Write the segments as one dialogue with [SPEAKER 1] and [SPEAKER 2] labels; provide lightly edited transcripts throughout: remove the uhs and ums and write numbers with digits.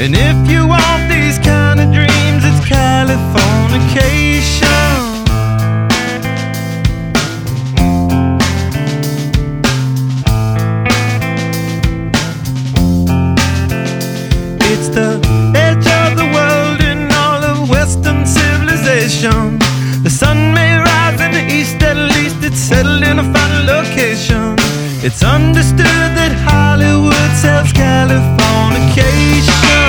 [SPEAKER 1] And if you want these kind of dreams, it's Californication. It's the edge of the world in all of Western civilization. The sun may rise in the east, at least it's settled in a final location. It's understood that Hollywood sells Californication.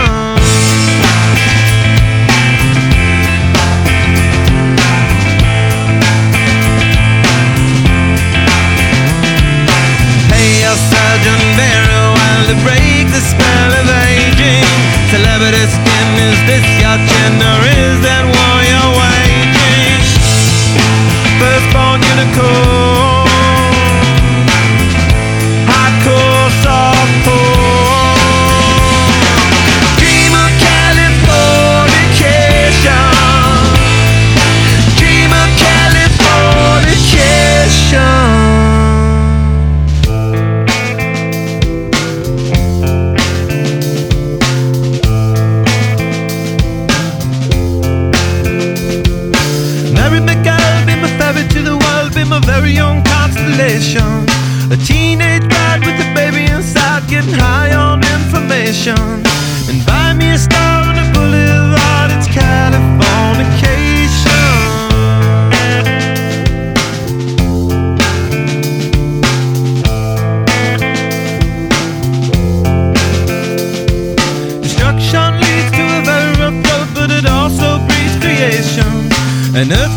[SPEAKER 1] Hey, your surgeon very well to break the spell of aging. Celebrity skin, is this your chin or is that war you're waging? Firstborn unicorn, hardcore softcore. Dream of Californication. Dream of Californication. Mary McGill, be my ferry to the world, be my very own constellation. A teenage bride with a baby inside, getting high on information. And buy me a star on a boulevard, it's Californication. Destruction leads to a very rough road, but it also breeds creation. And earth